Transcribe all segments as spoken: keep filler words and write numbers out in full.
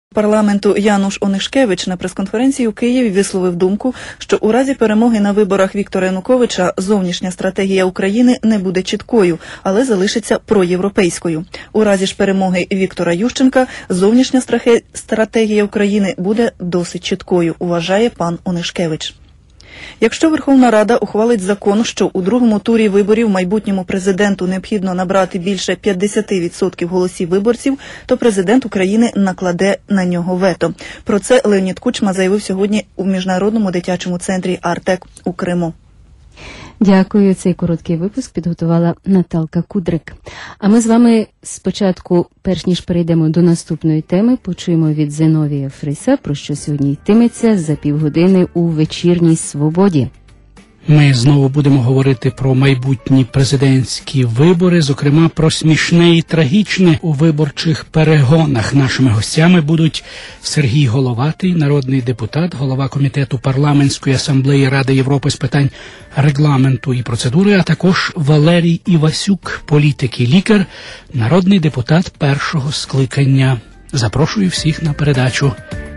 Парламенту Януш Онишкевич на прес-конференції у Києві висловив думку, що у разі перемоги на виборах Віктора Януковича зовнішня стратегія України не буде чіткою, але залишиться проєвропейською. У разі ж перемоги Віктора Ющенка зовнішня стратегія України буде досить чіткою, вважає пан Онишкевич. Якщо Верховна Рада ухвалить закон, що у другому турі виборів майбутньому президенту необхідно набрати більше п'ятдесят відсотків голосів виборців, то президент України накладе на нього вето. Про це Леонід Кучма заявив сьогодні у Міжнародному дитячому центрі «Артек» у Криму. Дякую. Цей короткий випуск підготувала Наталка Кудрик. А ми з вами спочатку, перш ніж перейдемо до наступної теми, почуємо від Зиновія Фриса, про що сьогодні йтиметься за півгодини у «Вечірній Свободі». Ми знову будемо говорити про майбутні президентські вибори, зокрема про смішне і трагічне у виборчих перегонах. Нашими гостями будуть Сергій Головатий, народний депутат, голова Комітету Парламентської асамблеї Ради Європи з питань регламенту і процедури, а також Валерій Івасюк, політик і лікар, народний депутат першого скликання. Запрошую всіх на передачу.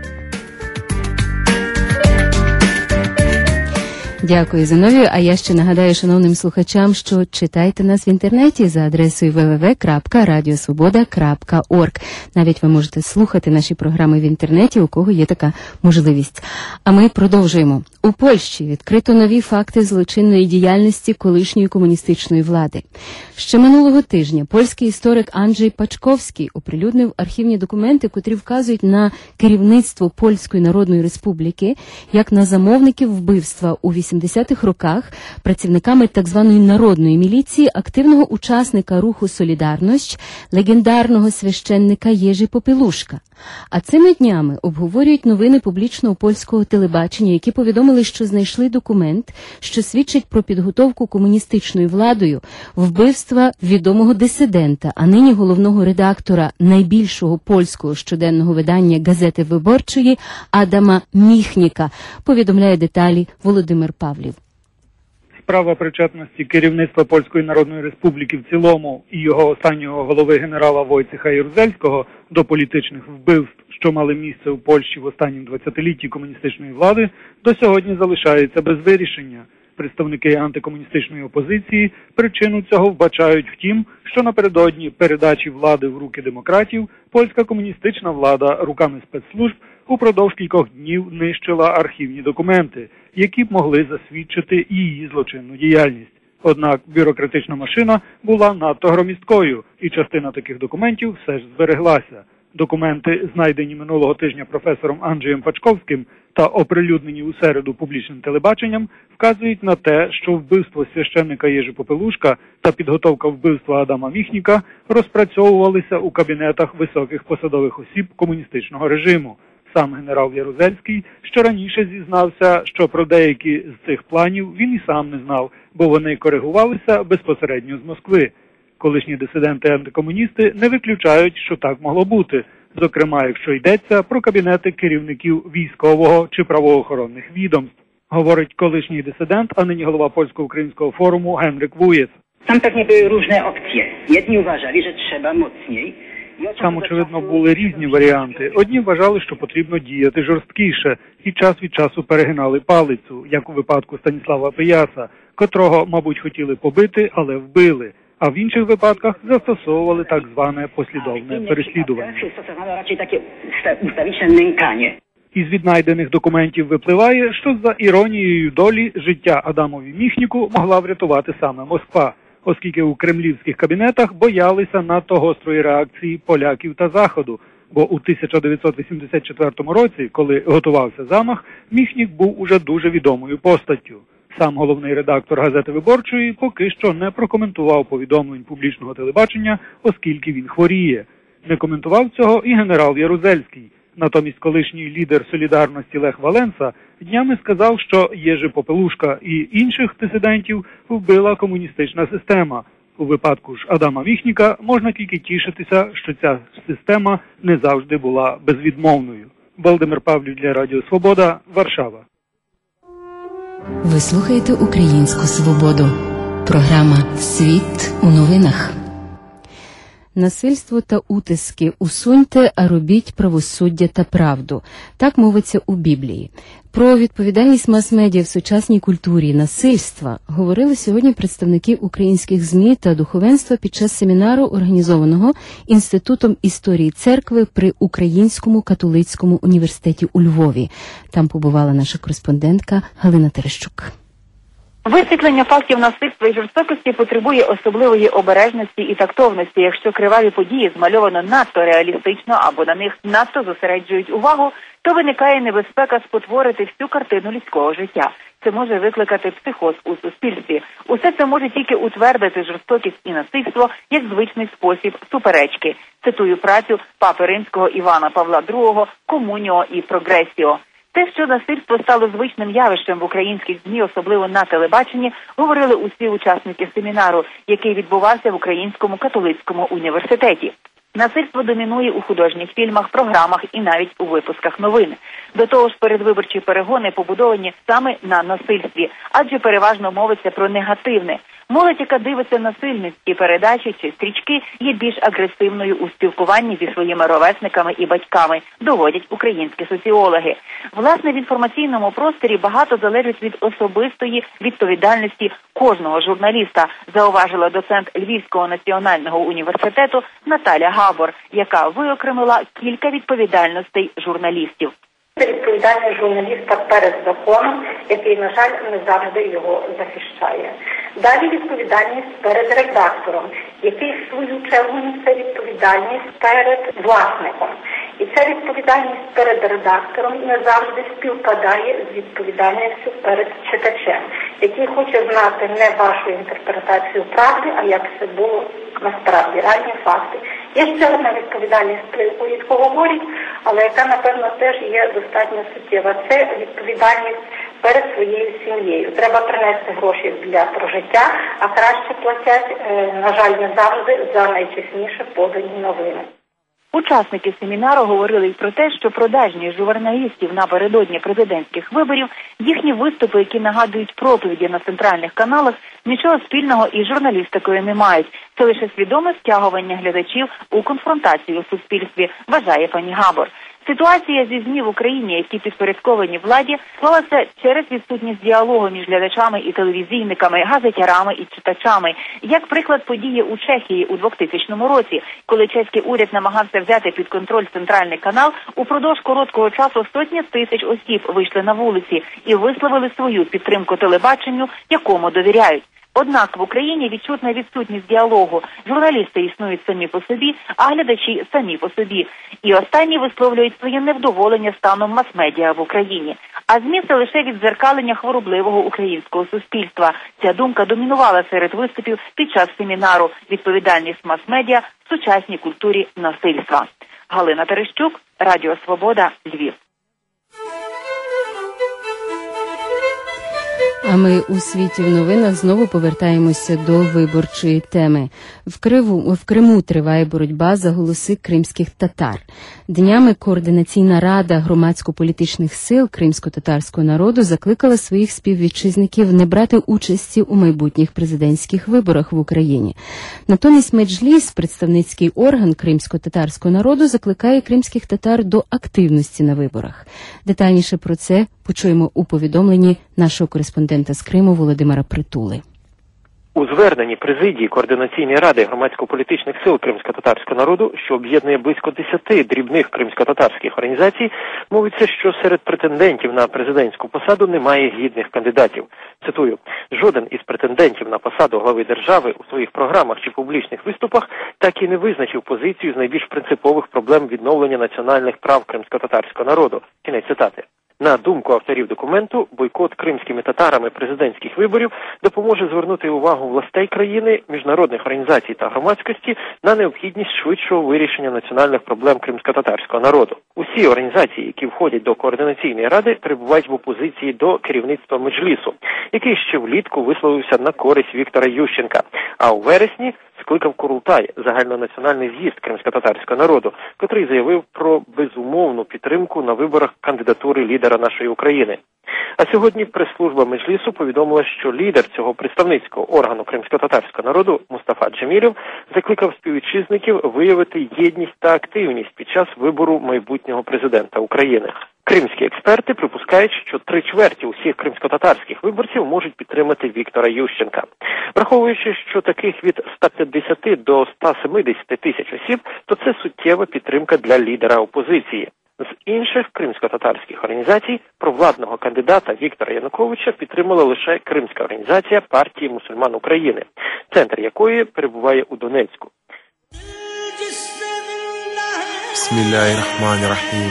Дякую, Зиновію. А я ще нагадаю шановним слухачам, що читайте нас в інтернеті за адресою дабл ю дабл ю дабл ю крапка радіосвобода крапка орг. Навіть ви можете слухати наші програми в інтернеті, у кого є така можливість. А ми продовжуємо. У Польщі відкрито нові факти злочинної діяльності колишньої комуністичної влади. Ще минулого тижня польський історик Анджей Пачковський оприлюднив архівні документи, котрі вказують на керівництво Польської Народної Республіки як на замовників вбивства у вісімдесятих роках працівниками так званої народної міліції активного учасника руху «Солідарність», легендарного священника Єжі Попелушка. А цими днями обговорюють новини публічного польського телебачення, які повідомили, що знайшли документ, що свідчить про підготовку комуністичною владою вбивства відомого дисидента, а нині головного редактора найбільшого польського щоденного видання «Газети Виборчої» Адама Міхніка. Повідомляє деталі Володимир Павлів. Справа причетності керівництва Польської Народної Республіки в цілому і його останнього голови генерала Войцеха Ярузельського до політичних вбивств, що мали місце у Польщі в останнім двадцятилітті комуністичної влади, до сьогодні залишається без вирішення. Представники антикомуністичної опозиції причину цього вбачають в тім, що напередодні передачі влади в руки демократів польська комуністична влада руками спецслужб упродовж кількох днів нищила архівні документи, які б могли засвідчити її злочинну діяльність. Однак бюрократична машина була надто громісткою, і частина таких документів все ж збереглася. Документи, знайдені минулого тижня професором Анджеєм Пачковським та оприлюднені у середу публічним телебаченням, вказують на те, що вбивство священника Єжі Попелушка та підготовка вбивства Адама Міхніка розпрацьовувалися у кабінетах високих посадових осіб комуністичного режиму. Сам генерал Ярузельський, що раніше зізнався, що про деякі з цих планів він і сам не знав, бо вони коригувалися безпосередньо з Москви. Колишні дисиденти-антикомуністи не виключають, що так могло бути, зокрема, якщо йдеться про кабінети керівників військового чи правоохоронних відомств, говорить колишній дисидент, а нині голова Польсько-Українського форуму Генрик Вуєц. Там pewnie były różne opcje. Jedni uważali, że trzeba mocniej. Там, очевидно, були різні варіанти. Одні вважали, що потрібно діяти жорсткіше, і час від часу перегинали палицю, як у випадку Станіслава Пияса, котрого, мабуть, хотіли побити, але вбили. А в інших випадках застосовували так зване послідовне переслідування. Із віднайдених документів випливає, що за іронією долі життя Адамові Міхніку могла врятувати саме Москва, оскільки у кремлівських кабінетах боялися надто гострої реакції поляків та Заходу, бо у тисяча дев'ятсот вісімдесят четвертому році, коли готувався замах, Міхнік був уже дуже відомою постаттю. Сам головний редактор «Газети Виборчої» поки що не прокоментував повідомлень публічного телебачення, оскільки він хворіє. Не коментував цього і генерал Ярузельський. Натомість колишній лідер «Солідарності» Лех Валенса днями сказав, що Єжи Попелушка і інших дисидентів вбила комуністична система. У випадку ж Адама Міхніка можна тільки тішитися, що ця система не завжди була безвідмовною. Володимир Павлів для Радіо Свобода, Варшава. Ви слухаєте Українську Свободу. Програма «Світ у новинах». Насильство та утиски усуньте, а робіть правосуддя та правду. Так мовиться у Біблії. Про відповідальність мас-медіа в сучасній культурі насильства говорили сьогодні представники українських ЗМІ та духовенства під час семінару, організованого Інститутом історії церкви при Українському католицькому університеті у Львові. Там побувала наша кореспондентка Галина Терещук. Висвітлення фактів насильства і жорстокості потребує особливої обережності і тактовності. Якщо криваві події змальовано надто реалістично або на них надто зосереджують увагу, то виникає небезпека спотворити всю картину людського життя. Це може викликати психоз у суспільстві. Усе це може тільки утвердити жорстокість і насильство як звичний спосіб суперечки. Цитую працю папи римського Івана Павла другого «Комуніо і прогресіо». Те, що насильство стало звичним явищем в українських ЗМІ, особливо на телебаченні, говорили усі учасники семінару, який відбувався в Українському католицькому університеті. Насильство домінує у художніх фільмах, програмах і навіть у випусках новин. До того ж, передвиборчі перегони побудовані саме на насильстві, адже переважно мовиться про негативне. Молодь, яка дивиться насильницькі передачі чи стрічки, є більш агресивною у спілкуванні зі своїми ровесниками і батьками, доводять українські соціологи. Власне, в інформаційному просторі багато залежить від особистої відповідальності кожного журналіста, зауважила доцент Львівського національного університету Наталя Габор, яка виокремила кілька відповідальностей журналістів. Це відповідальність журналіста перед законом, який, на жаль, не завжди його захищає. Далі відповідальність перед редактором, який в свою чергу несе відповідальність перед власником. І ця відповідальність перед редактором не завжди співпадає з відповідальністю перед читачем, який хоче знати не вашу інтерпретацію правди, а як це було насправді, реальні факти. Є ще одна відповідальність, про яку рідко говорять, але яка, напевно, теж є достатньо суттєва. Це відповідальність перед своєю сім'єю. Треба принести гроші для прожиття, а краще платять, на жаль, не завжди за найчесніше подані новини. Учасники семінару говорили й про те, що продажність журналістів напередодні президентських виборів, їхні виступи, які нагадують проповіді на центральних каналах, нічого спільного із журналістикою не мають. Це лише свідоме втягування глядачів у конфронтацію у суспільстві, вважає пані Габор. Ситуація зі ЗМІ в Україні, які підпорядковані владі, склалася через відсутність діалогу між глядачами і телевізійниками, газетярами і читачами. Як приклад події у Чехії у двохтисячному році, коли чеський уряд намагався взяти під контроль центральний канал, упродовж короткого часу сотні тисяч осіб вийшли на вулиці і висловили свою підтримку телебаченню, якому довіряють. Однак в Україні відчутна відсутність діалогу. Журналісти існують самі по собі, а глядачі самі по собі. І останні висловлюють своє невдоволення станом мас-медіа в Україні. А ЗМІ – це лише віддзеркалення хворобливого українського суспільства. Ця думка домінувала серед виступів під час семінару «Відповідальність мас-медіа в сучасній культурі насильства». Галина Терещук, Радіо Свобода, Львів. А ми у світі в новинах знову повертаємося до виборчої теми. В Криву, в Криму триває боротьба за голоси кримських татар. Днями Координаційна рада громадсько-політичних сил кримсько-татарського народу закликала своїх співвітчизників не брати участі у майбутніх президентських виборах в Україні. Натомість Меджліс, представницький орган кримсько-татарського народу, закликає кримських татар до активності на виборах. Детальніше про це почуємо у повідомленні нашого кореспондента з Криму Володимира Притули. У зверненні президії Координаційної ради громадсько-політичних сил кримсько-татарського народу, що об'єднує близько десяти дрібних кримсько-татарських організацій, мовиться, що серед претендентів на президентську посаду немає гідних кандидатів. Цитую: «Жоден із претендентів на посаду глави держави у своїх програмах чи публічних виступах так і не визначив позицію з найбільш принципових проблем відновлення національних прав кримсько-татарського народу». Кінець цитати. На думку авторів документу, бойкот кримськими татарами президентських виборів допоможе звернути увагу властей країни, міжнародних організацій та громадськості на необхідність швидшого вирішення національних проблем кримсько-татарського народу. Усі організації, які входять до Координаційної ради, перебувають в опозиції до керівництва Меджлісу, який ще влітку висловився на користь Віктора Ющенка, а у вересні скликав Курултай, загальнонаціональний з'їзд кримсько-татарського народу, котрий заявив про безумовну підтримку на виборах кандидатури лідера нашої України. А сьогодні прес-служба Меджлісу повідомила, що лідер цього представницького органу кримсько-татарського народу Мустафа Джемілєв закликав співвітчизників виявити єдність та активність під час вибору майбутнього президента України. Кримські експерти припускають, що три чверті усіх кримсько-татарських виборців можуть підтримати Віктора Ющенка. Враховуючи, що таких від ста п'ятдесяти до ста семидесяти тисяч осіб, то це суттєва підтримка для лідера опозиції. З інших кримсько-татарських організацій провладного кандидата Віктора Януковича підтримала лише Кримська організація партії мусульман України, центр якої перебуває у Донецьку. Бісміллахір-рахманір-рахім.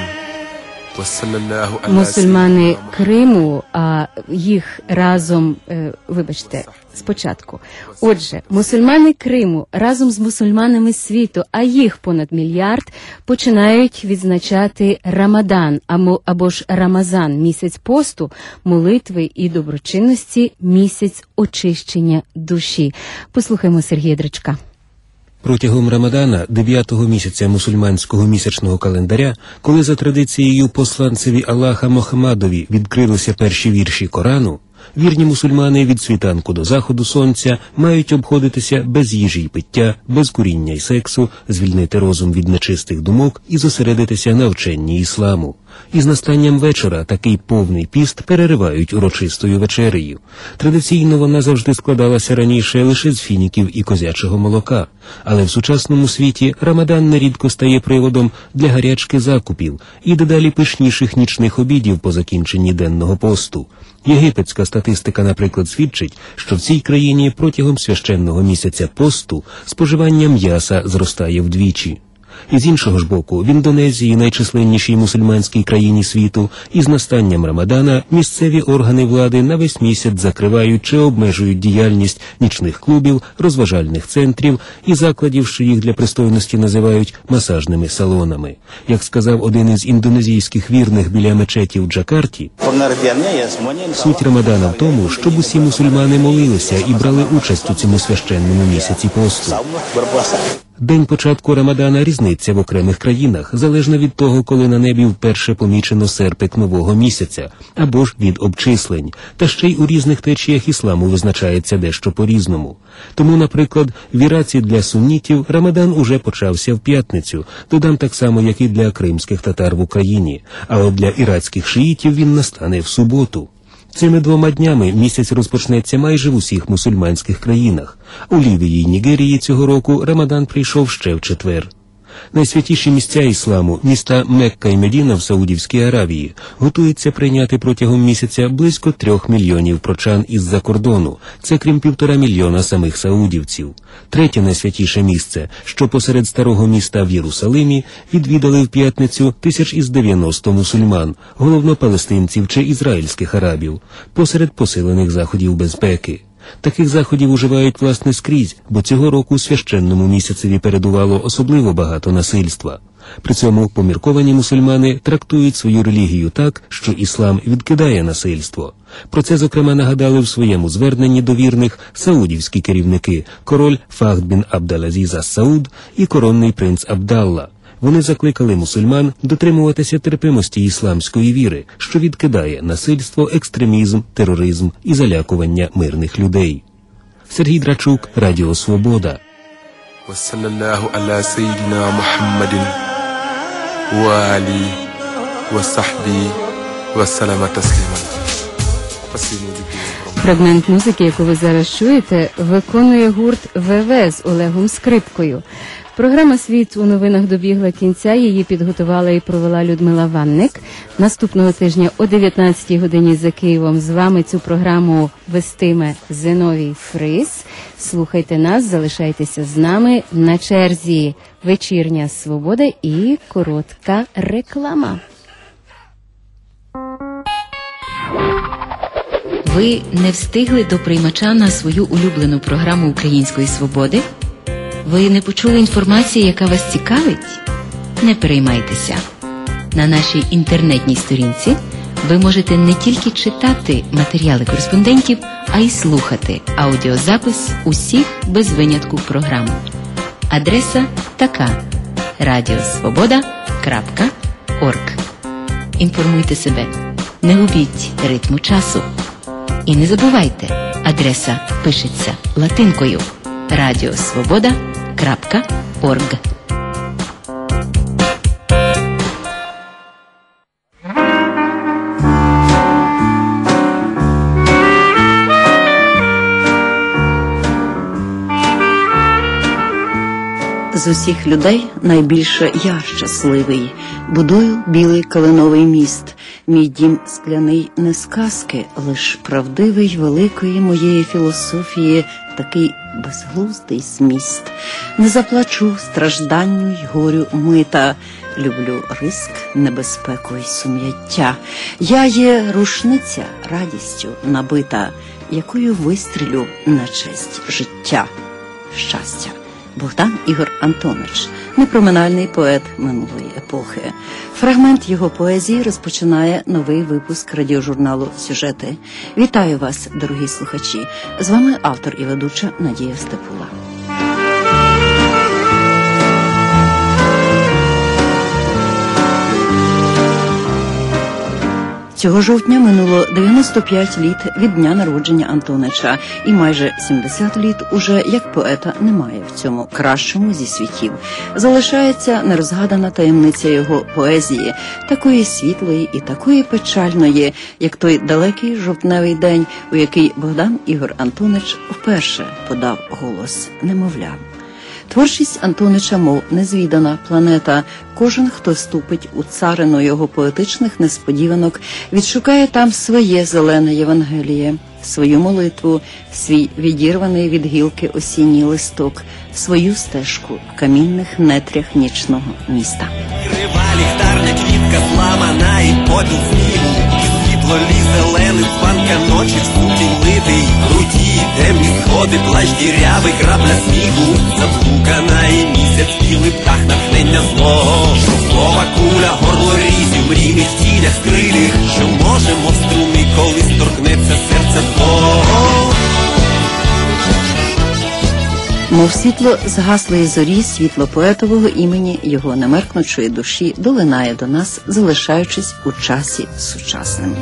Мусульмани Криму, а їх разом, е, вибачте, спочатку. Отже, мусульмани Криму разом з мусульманами світу, а їх понад мільярд, починають відзначати Рамадан, або ж Рамазан, місяць посту, молитви і доброчинності, місяць очищення душі. Послухаймо Сергія Дричка. Протягом Рамадана, дев'ятого місяця мусульманського місячного календаря, коли за традицією посланцеві Аллаха Мохаммадові відкрилися перші вірші Корану, вірні мусульмани від світанку до заходу сонця мають обходитися без їжі й пиття, без куріння й сексу, звільнити розум від нечистих думок і зосередитися на вченні ісламу. Із настанням вечора такий повний піст переривають урочистою вечерею. Традиційно вона завжди складалася раніше лише з фініків і козячого молока. Але в сучасному світі Рамадан нерідко стає приводом для гарячки закупів і дедалі пишніших нічних обідів по закінченні денного посту. Єгипетська статистика, наприклад, свідчить, що в цій країні протягом священного місяця посту споживання м'яса зростає вдвічі. І з іншого ж боку, в Індонезії, найчисленнішій мусульманській країні світу, із настанням Рамадана місцеві органи влади на весь місяць закривають чи обмежують діяльність нічних клубів, розважальних центрів і закладів, що їх для пристойності називають масажними салонами. Як сказав один із індонезійських вірних біля мечеті в Джакарті, суть Рамадана в тому, щоб усі мусульмани молилися і брали участь у цьому священному місяці посту. День початку Рамадана різниця в окремих країнах, залежно від того, коли на небі вперше помічено серпик нового місяця, або ж від обчислень, та ще й у різних течіях ісламу визначається дещо по-різному. Тому, наприклад, в Іраці для суннітів Рамадан уже почався в п'ятницю, додам так само, як і для кримських татар в Україні, а от для ірацьких шиїтів він настане в суботу. Цими двома днями місяць розпочнеться майже в усіх мусульманських країнах. У Лівії й Нігерії цього року Рамадан прийшов ще в четвер. Найсвятіші місця ісламу, міста Мекка і Медіна в Саудівській Аравії, готуються прийняти протягом місяця близько трьох мільйонів прочан із-за кордону. Це крім півтора мільйона самих саудівців. Третє найсвятіше місце, що посеред старого міста в Єрусалимі, відвідали в п'ятницю тисяч із дев'яносто мусульман, головно палестинців чи ізраїльських арабів, посеред посилених заходів безпеки. Таких заходів уживають, власне, скрізь, бо цього року священному місяцеві передувало особливо багато насильства. При цьому помірковані мусульмани трактують свою релігію так, що іслам відкидає насильство. Про це, зокрема, нагадали в своєму зверненні до вірних саудівські керівники, король Фахд бін Абдалазіз ас-Сауд і коронний принц Абдалла. Вони закликали мусульман дотримуватися терпимості ісламської віри, що відкидає насильство, екстремізм, тероризм і залякування мирних людей. Сергій Драчук, Радіо Свобода. Вассалаллаху аля саїдіна Мухаммадин ва алі ва сахбі ва салама тасліма. Фрагмент музики, яку ви зараз чуєте, виконує гурт ВВ з Олегом Скрипкою. Програма «Світ у новинах» добігла кінця, її підготувала і провела Людмила Ванник. Наступного тижня о дев'ятнадцятій годині за Києвом з вами цю програму вестиме Зиновій Фрис. Слухайте нас, залишайтеся з нами. На черзі вечірня свобода і коротка реклама. Ви не встигли до приймача на свою улюблену програму «Української свободи»? Ви не почули інформації, яка вас цікавить? Не переймайтеся. На нашій інтернетній сторінці ви можете не тільки читати матеріали кореспондентів, а й слухати аудіозапис усіх без винятку програм. Адреса така: радіосвобода крапка орг. Інформуйте себе. Не губіть ритму часу. І не забувайте, адреса пишеться латинкою радіосвобода крапка орг. З усіх людей найбільше я щасливий. Будую білий калиновий міст. Мій дім скляний не сказки, лиш правдивий великої моєї філософії такий безглуздий зміст. Не заплачу стражданню й горю мита. Люблю риск, небезпеку й сум'яття. Я є рушниця радістю набита, якою вистрілю на честь життя. Щастя. Богдан Ігор Антонич, непроминальний поет минулої епохи. Фрагмент його поезії розпочинає новий випуск радіожурналу «Сюжети». Вітаю вас, дорогі слухачі. З вами автор і ведуча Надія Степула. Цього жовтня минуло дев'яносто п'ять літ від дня народження Антонича, і майже сімдесят літ уже як поета немає в цьому кращому зі світів. Залишається нерозгадана таємниця його поезії, такої світлої і такої печальної, як той далекий жовтневий день, у який Богдан Ігор Антонич вперше подав голос немовля. Творчість Антонича, мов незвідана планета. Кожен, хто ступить у царину його поетичних несподіванок, відшукає там своє зелене Євангеліє, свою молитву, свій відірваний від гілки осінній листок, свою стежку в камінних нетрях нічного міста. Крива ліхтарня, квітка зламана і поділ снігу, і світло зелений, банка ночі в сутінь литий, круті, темні сходи, плащ дірявий, крапля снігу, заблукана і місяць, білий птах, натхнення злого, шовкова куля, горло різів, мрійних тілях скрилих, що може, мов струни, колись торкнеться серце твого. Мов світло згаслої зорі, світло поетового імені його немеркнучої душі долинає до нас, залишаючись у часі сучасним.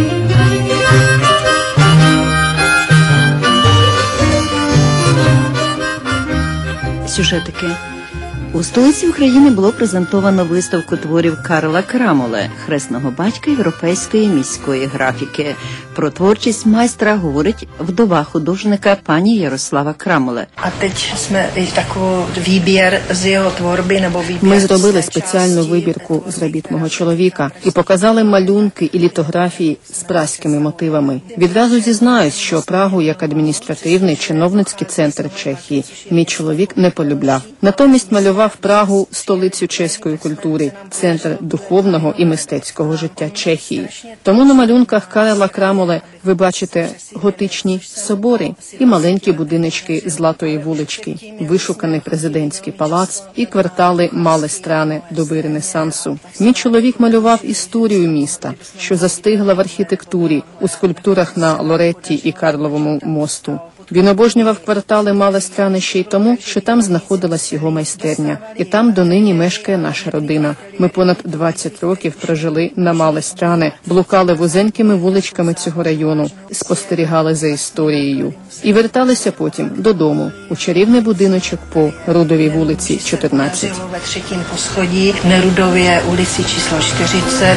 Сюжетики. У столиці України було презентовано виставку творів Карла Крамоле, хресного батька європейської міської графіки. Про творчість майстра говорить вдова художника пані Ярослава Крамоле. А teď jsme i takovou výběr z jeho tvorby nebo výběr. Ми зробили спеціальну вибірку з робіт мого чоловіка і показали малюнки і літографії з праськими мотивами. Відразу зізнаюсь, що Прагу як адміністративний чиновницький центр Чехії мій чоловік не полюбляв. Натомість малював Прагу столицю чеської культури, центр духовного і мистецького життя Чехії. Тому на малюнках Карла Крамоле ви бачите готичні собори і маленькі будиночки Златої вулички, вишуканий президентський палац і квартали Мале Страни доби Ренесансу. Мій чоловік малював історію міста, що застигла в архітектурі, у скульптурах на Лоретті і Карловому мосту. Він обожнював квартали Мале Страни ще й тому, що там знаходилась його майстерня. І там донині мешкає наша родина. Ми понад двадцять років прожили на Мале Страни, блукали вузенькими вуличками цього району, спостерігали за історією. І верталися потім додому, у чарівний будиночок по Рудовій вулиці, чотирнадцять. Ve třetím poschodí v Nerudově ulici číslo čtyřicet.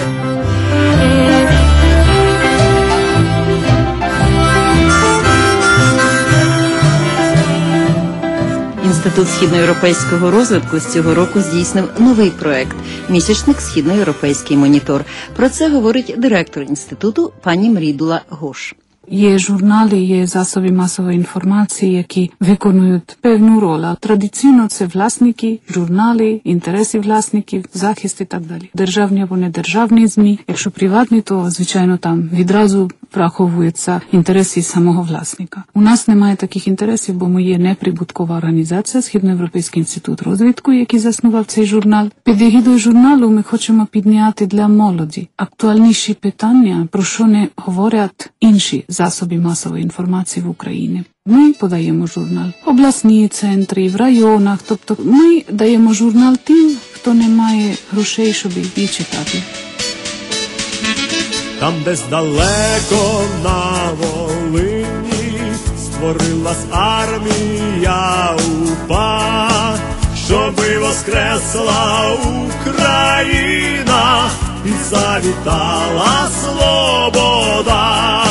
Інститут східноєвропейського розвитку з цього року здійснив новий проект – місячник «Східноєвропейський монітор». Про це говорить директор інституту пані Мрідула Гош. Є журнали, є засоби масової інформації, які виконують певну роль. Традиційно це власники, журнали, інтереси власників, захист і так далі. Державні або недержавні ЗМІ. Якщо приватні, то, звичайно, там відразу враховуються інтереси самого власника. У нас немає таких інтересів, бо ми є неприбуткова організація Східноєвропейський інститут розвитку, який заснував цей журнал. Під егідою журналу ми хочемо підняти для молоді актуальніші питання, про що не говорять інші засоби масової інформації в Україні. Ми подаємо журнал в обласні центри, в районах, тобто ми даємо журнал тим, хто не має грошей, щоб її читати. там десь далеко на Волині створилась армія УПА, щоби воскресла Україна і завітала свобода,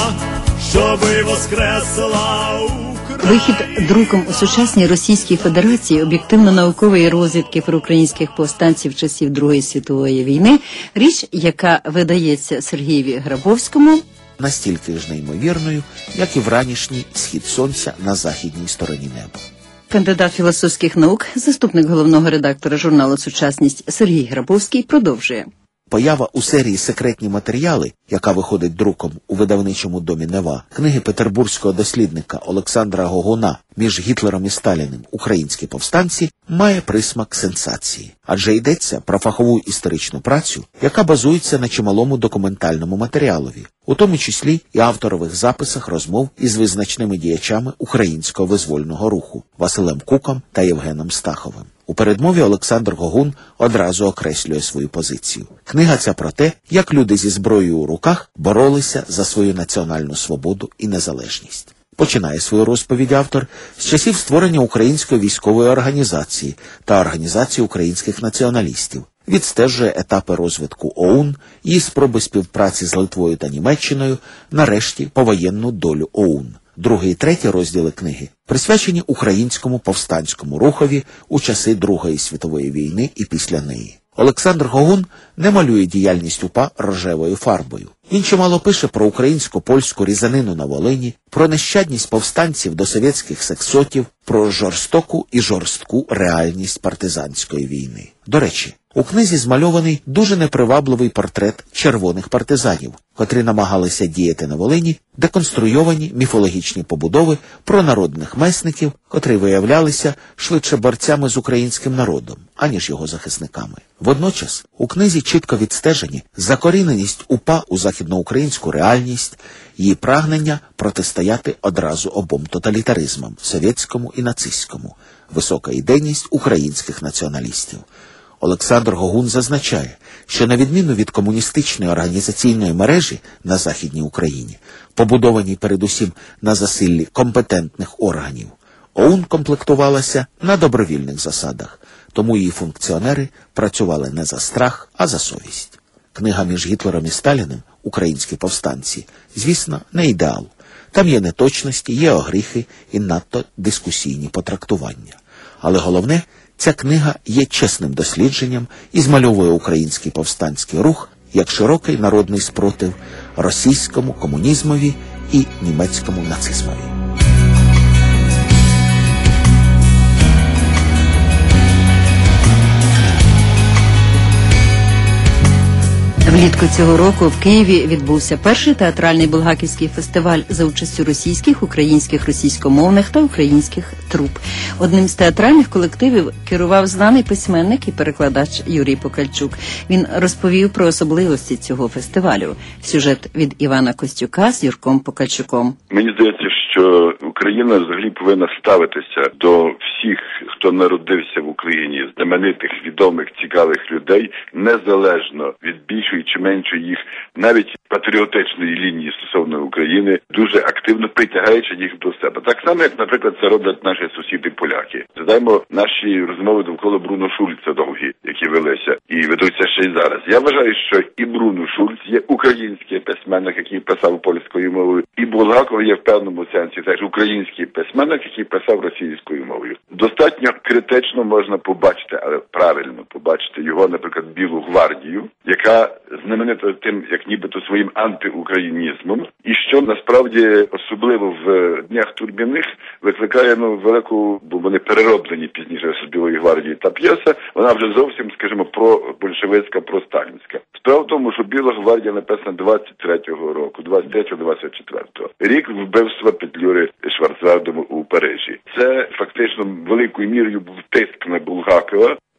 щоби воскресла Україна. Вихід друком у сучасній Російській Федерації об'єктивно-наукової розвідки про українських повстанців часів Другої світової війни – річ, яка видається Сергієві Грабовському настільки ж неймовірною, як і вранішній схід сонця на західній стороні неба. Кандидат філософських наук, заступник головного редактора журналу «Сучасність» Сергій Грабовський продовжує. Поява у серії «Секретні матеріали», яка виходить друком у видавничому домі «Нева», книги петербурзького дослідника Олександра Гогуна «Між Гітлером і Сталіним. Українські повстанці» має присмак сенсації. Адже йдеться про фахову історичну працю, яка базується на чималому документальному матеріалові, у тому числі і авторових записах розмов із визначними діячами українського визвольного руху Василем Куком та Євгеном Стаховим. У передмові Олександр Гогун одразу окреслює свою позицію. Книга ця про те, як люди зі зброєю у руках боролися за свою національну свободу і незалежність. Починає свою розповідь автор з часів створення Української військової організації та Організації українських націоналістів, відстежує етапи розвитку ОУН, її спроби співпраці з Литвою та Німеччиною, нарешті повоєнну долю ОУН. Другий і третій розділи книги присвячені українському повстанському рухові у часи Другої світової війни і після неї. Олександр Гогун не малює діяльність УПА рожевою фарбою. Він чимало пише про українсько-польську різанину на Волині, про нещадність повстанців до совєтських сексотів, про жорстоку і жорстку реальність партизанської війни. До речі, у книзі змальований дуже непривабливий портрет червоних партизанів, котрі намагалися діяти на Волині, деконструйовані міфологічні побудови про народних месників, котрі виявлялися швидше борцями з українським народом, аніж його захисниками. Водночас, у книзі чітко відстежені закоріненість УПА у західноукраїнську реальність, її прагнення протистояти одразу обом тоталітаризмам – совєтському і нацистському, висока ідейність українських націоналістів. Олександр Гогун зазначає, що на відміну від комуністичної організаційної мережі на Західній Україні, побудованій передусім на засиллі компетентних органів, ОУН комплектувалася на добровільних засадах, тому її функціонери працювали не за страх, а за совість. Книга «Між Гітлером і Сталіним. Українські повстанці» звісно, не ідеал. Там є неточності, є огріхи і надто дискусійні потрактування. Але головне – ця книга є чесним дослідженням і змальовує український повстанський рух як широкий народний спротив російському комунізмові і німецькому нацизмові. Влітку цього року в Києві відбувся перший театральний булгаківський фестиваль за участю російських, українських, російськомовних та українських труп. Одним з театральних колективів керував знаний письменник і перекладач Юрій Покальчук. Він розповів про особливості цього фестивалю. Сюжет від Івана Костюка з Юрком Покальчуком. Мені здається, що Україна взагалі повинна ставитися до всіх, хто народився в Україні, знаменитих, відомих, цікавих людей, незалежно від більшої чи меншої їх навіть патріотичної лінії стосовно України, дуже активно притягаючи їх до себе. Так само, як, наприклад, це роблять наші сусіди-поляки. Згадаємо наші розмови довкола Бруно Шульца довгі, які велися і ведуться ще й зараз. Я вважаю, що і Бруно Шульц є український письменник, який писав польською мовою, і Булгаков є в певному сенсі теж український письменник, який писав російською мовою. Достатньо критично можна побачити, але правильно побачити його, наприклад, Білу гвардію, яка знаменита тим, як нібито своїм антиукраїнізмом, і що насправді особливо в Днях Турбіних викликає ну велику, бо вони перероблені пізніше з Білої гвардії та п'єса, вона вже зовсім, скажімо, про большевицька, про сталінська. Справа в тому, що Біла гвардія написана двадцять третього року, двадцять третього - двадцять четвертого. Рік вбивства Петлюри Шварцвальдом у Парижі. Це фактично великою мірою був тиск на Булгакова,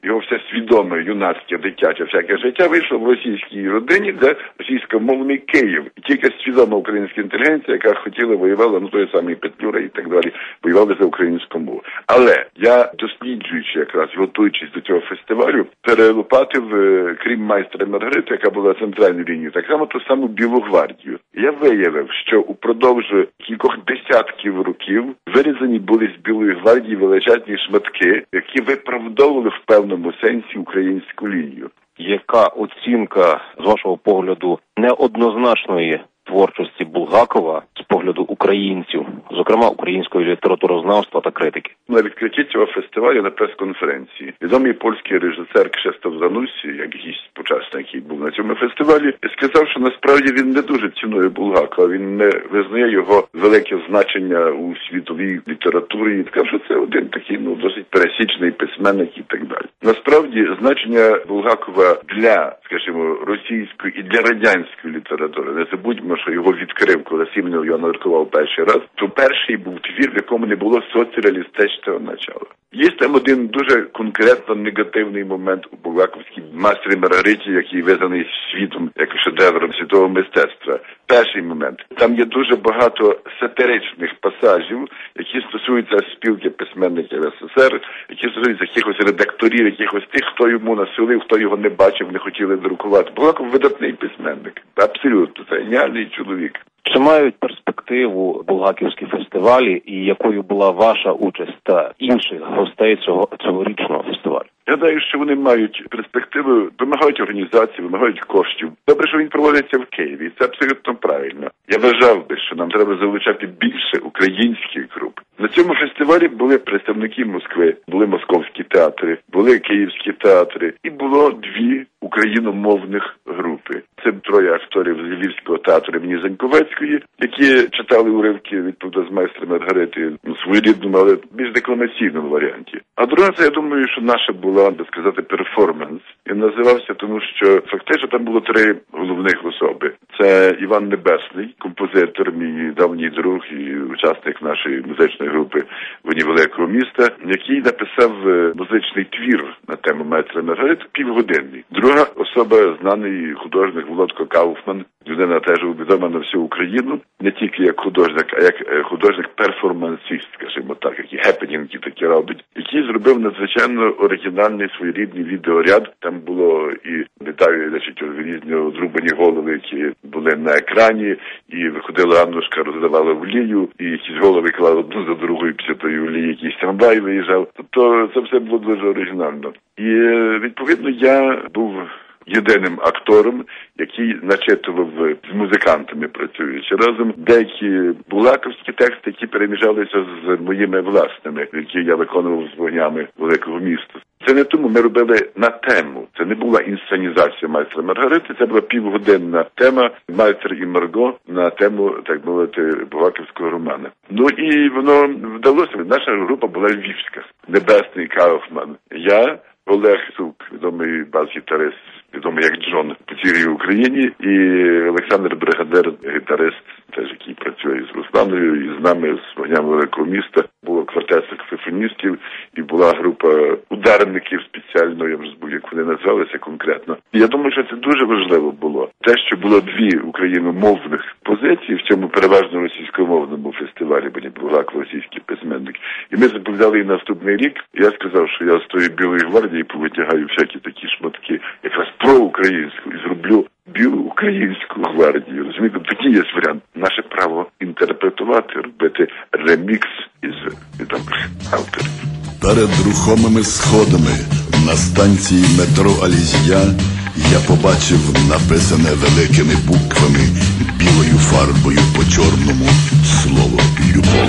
його все свідоме, юнацьке, дитяче, всяке життя вийшло в російській родині, де російськомовний Київ. І тільки свідома українська інтелігенція, яка хотіла, воювала, ну той самий Петлюра і так далі, воювали за українську мову. Але я, досліджуючи якраз, готуючись до цього фестивалю, перелопатив, крім майстра Маргарити, яка була центральною лінією, так само ту саму Білу гвардію. Я виявив, що упродовж кількох десятків років вирізані були з Білої гвардії величезні шматки, які виправдовували в певному сенсі українську лінію. Яка оцінка, з вашого погляду, неоднозначної творчості Булгакова з погляду українців, зокрема української літературознавства та критики? На відкритті цього фестивалю на прес-конференції відомий польський режисер Кшиштоф Зануссі, як гість почесний, який був на цьому фестивалі, сказав, що насправді він не дуже цінує Булгакова, він не визнає його велике значення у світовій літературі, і сказав, що це один такий, ну, досить пересічний письменник і так далі. Насправді, значення Булгакова для, скажімо, російської і для радянської літератури, не забудьмо, що його відкрив, коли Сім'єнов його надрукував перший раз, то перший був твір, в якому не було соціалістичного начала. Є там один дуже конкретно негативний момент у Булгаковській «Майстрі Маргариті», який визнаний світом як шедевром світового мистецтва. Перший момент. Там є дуже багато сатиричних пасажів, які стосуються спілки письменників СССР, які стосуються якихось редакторів, якихось тих, хто йому насилив, хто його не бачив, не хотіли друкувати. Булгаков видатний письменник. Абсолютно. Це геніальний чоловік. Чи мають перспективу булгаківські фестивалі і якою була ваша участь та інших гостей цього цьогорічного фестивалю? Я гадаю, що вони мають перспективи, вимагають організації, вимагають коштів. Добре, що він проводиться в Києві, це абсолютно правильно. Я вважав би, що нам треба залучати більше українських груп. На цьому фестивалі були представники Москви, були московські театри, були київські театри і було дві україномовних групи. Це троє акторів з Львівського театру імені Заньковецької, які читали уривки відповідно з «Майстра Маргарити» у своєрідному, але більш декламаційному варіанті. А друга, це, я думаю, що наша була, так сказати, перформанс. І називався, тому що фактично там було три головних особи. Це Іван Небесний, композитор, мій давній друг і учасник нашої музичної групи «Воні великого міста», який написав музичний твір на тему «Майстра Маргарити» півгодинний. Друга особа, знаний художник Володко Кауфман, людина теж відома на всю Україну, не тільки як художник, а як художник-перформансист, скажімо так, які гепенінги такі робить, який зробив надзвичайно оригінальний своєрідний відеоряд. Там було і деталі, значить, різні зрубані голови, які були на екрані, і виходила Аннушка, роздавала олію, і якісь голови клали одну за другою після тої олії, якийсь трамвай виїжджав. Тобто це все було дуже оригінально. І, відповідно, я був єдиним актором, який начитував з музикантами, працюючи разом, деякі булгаковські тексти, які переміжалися з моїми власними, які я виконував з вогнями великого міста. Це не тому, ми робили на тему. Це не була інсценізація «Майстра Маргарити», це була півгодинна тема «Майстер і Марго» на тему, так мовити, булгаківського роману. Ну і воно вдалося. Наша група була львівська. Небесний Кауфман. Я, Олег Сук, відомий бас-гітарист, відомий як Джон по цілій Україні, і Олександр Бригадир, гітарист, теж який працює з Русланою, і з нами, з вогнями великого міста. Було квартет саксофоністів, і була група ударників спеціально, я вже забув, як вони називалися конкретно. І я думаю, що це дуже важливо було. Те, що було дві україномовних позиції в цьому переважно російськомовному фестивалі, бо не Булгаков, російський письменник. І ми заповідали і наступний рік. Я сказав, що я з тої Білої гвардії повитягаю всякі такі шматки, якраз про українську, і зроблю білу українську гвардію. Розумієте, такий є варіант. Наше право інтерпретувати, робити ремікс із відомих авторів. Перед рухомими сходами на станції метро Алізія я побачив написане великими буквами білою фарбою по чорному слово «Любов».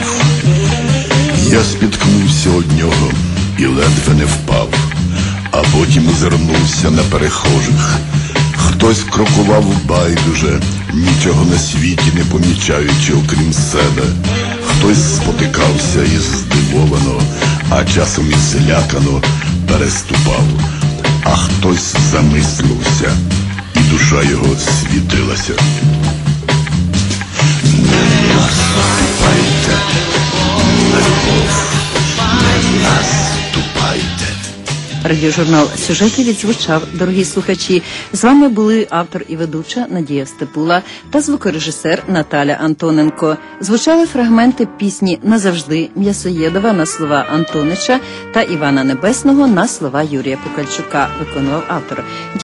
Я спіткнувся од нього і ледве не впав, а потім озирнувся на перехожих. Хтось крокував байдуже, нічого на світі не помічаючи, окрім себе. Хтось спотикався і здивовано, а часом і злякано переступав. А хтось замислився, і душа його світилася. Не наступайте на любов, не наступайте. Радіожурнал «Сюжети» відзвучав, дорогі слухачі. З вами були автор і ведуча Надія Степула та звукорежисер Наталя Антоненко. Звучали фрагменти пісні «Назавжди» М'ясоєдова на слова Антонича та Івана Небесного на слова Юрія Пукальчука, виконував автор.